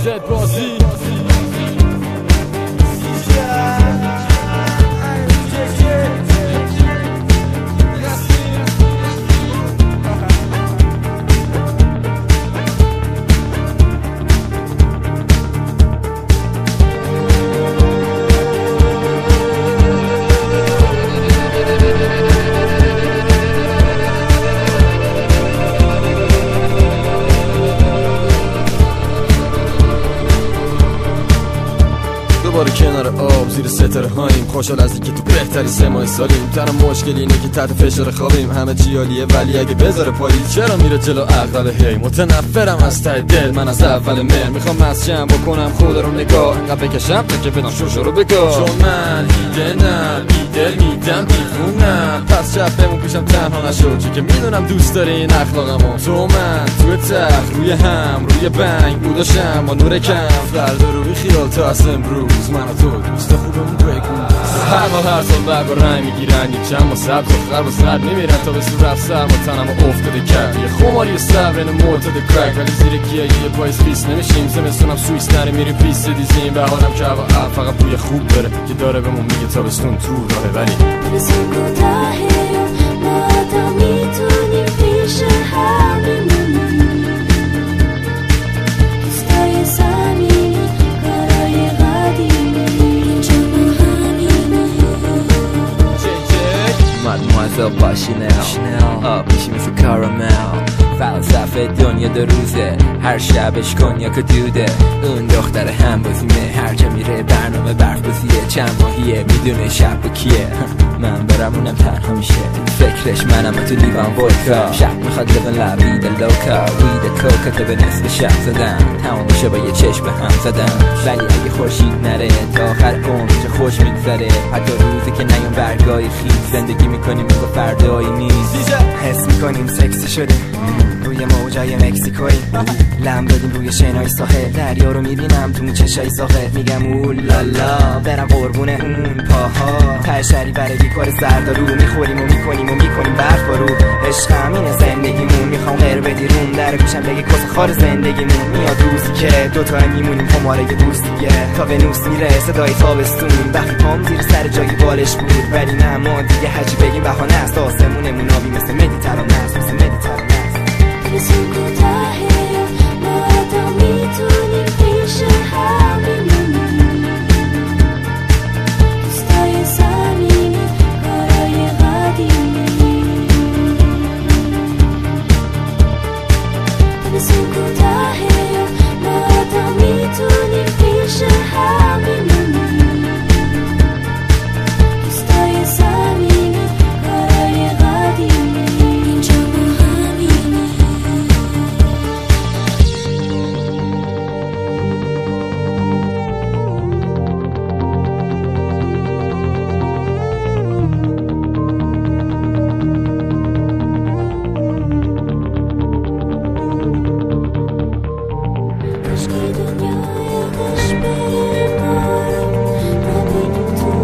زد بازی دوباره کنار آب زیر ستاره هاییم، خوشحال از اینکه تو بهتری 3 ماه سالیم. تنها مشکل اینه که تحت فشار خوابیم، همه چی عالیه ولی اگه بذاره پاییز چرا میره جلو عقل؟ هی متنفرم از ته دل، من از اول مهر میخوام مسجم بکنم خود رو نگاه، انقدر بکشم تا که بدم شوشو رو بگاه. چون من ایدنم ایدل میدم دیوونم، پس شب بمون پیشم تنها نشو، چون که میدونم دوست داری این اخلاقمو. تو من توی تخت روی هم روی بنگ بوداشم با نور کم، فردا رو بی خیال تا از امروز من و تو دوست خوبمون بگو. هر سال برگ و رنگ میگیرن، یک چند با سبز و خرب و سرد میمیرن تا به سور رفت سرم و تنم و افتاده کرد یه خماری صبر این معتاد کرک، ولی زیر گیه یه پایز پیس نمیشیم. زمستونم سویس نری میریم پیس دیزیم، بهارم که هوا فقط بوی خوب داره که داره بهمون میگه تابستون تو راهه. ولی تابستون کوتاهه ما تا میتونیم پیش هم بمونیم، دوستای صمیمی کارای قدیمی اینجا با همینه. Mademoiselle با شنل پیشی مثل کارامل، فلسفه دنیا 2 روزه، هر شبش کنیاک و دوده. اون دختر هم بازیمه، هر جا میره برنامه برف بازیه. چند ماهیه میدونه شب کیه، من برمونم تنها میشه فکرش، منم تو لیوان ودکا. شب میخواد لیون لا ویدا لوکا، ویدا کوکا تا به نصف شب زدن، تمام میشه با یه چشم به هم زدن. ولی اگه خورشید نره تا آخر عمر چه خوش میگذره، حتی روزی که نیام برگای خیز زندگی میکنیم مثل فردایی نیست. حس میکنیم سکسی شدیم روی موجای مکزیکویی، لم دادیم روی شنای ساحل، دریا رو میبینم تو چشای ساحل، میگم اولالا برم قربون اون پاها. تشری برای بیکار زردارو میخوریم و میکنیم برف رو. عشق همینه زندگیمون، میخوام غیر بدی روم در گوشم بگی کس خار زندگیمون. میاد روزی که دوتا میمونیم خماره دوستیه، تا ونوس میره صدای تابستون. وقتی پام زیر سر جایی بالش بود، ولی نه ما دیگه هرچی بگیم بهانه است. آسمونمون آبی مثل مدیترانه است، مثل مدیترانه است. تابستون کوتاهه ما تا میتونیم پیش هم بمونیم، دوستای صمیمی کارای قدیمی. تابستون کوتاهه ما تا میتونیم پیش هم بمونیم، دوستای صمیمی کارای قدیمی اینجا با همینه. عشقی دنیای قش بره بارم، نبینیم تو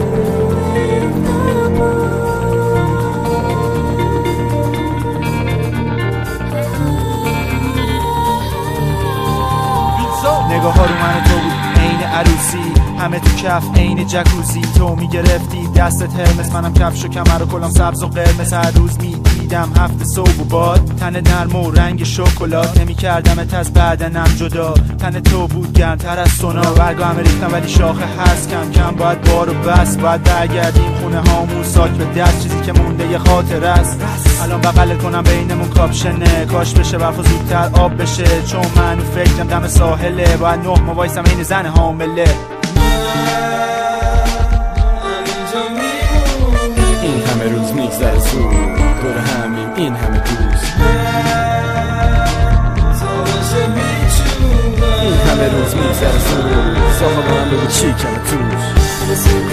نگاه ها رو من و تو بود عین عروسی، همه تو کف عین جکوزی. تو میگرفتی دستت هرمس، منم کفش و کمر و کلام سبز و قرمز. هر روز میدیدم هفته صبح و باد، تن نرم و رنگ شکلات. نمیکردمت از بدنم جدا، تن تو بود گرمتر از سونا. برگام ریختم ولی شاخه هست کم کم، باید بارو بس. باید برگردیم خونه هامون ساک به دست، چیزی که مونده یه خاطر است. الان بغلت کنم بینمون کاپشنه، کاش بشه برف زودتر آب بشه. چون منو فکرم دم ساحله، باید 9 ماه وایسم این زن حامله. این همه روز میگذره زود، دور همیم این همه دوست. این همه روز میگذره زود، ساخه با هم بگو چی کمه توش.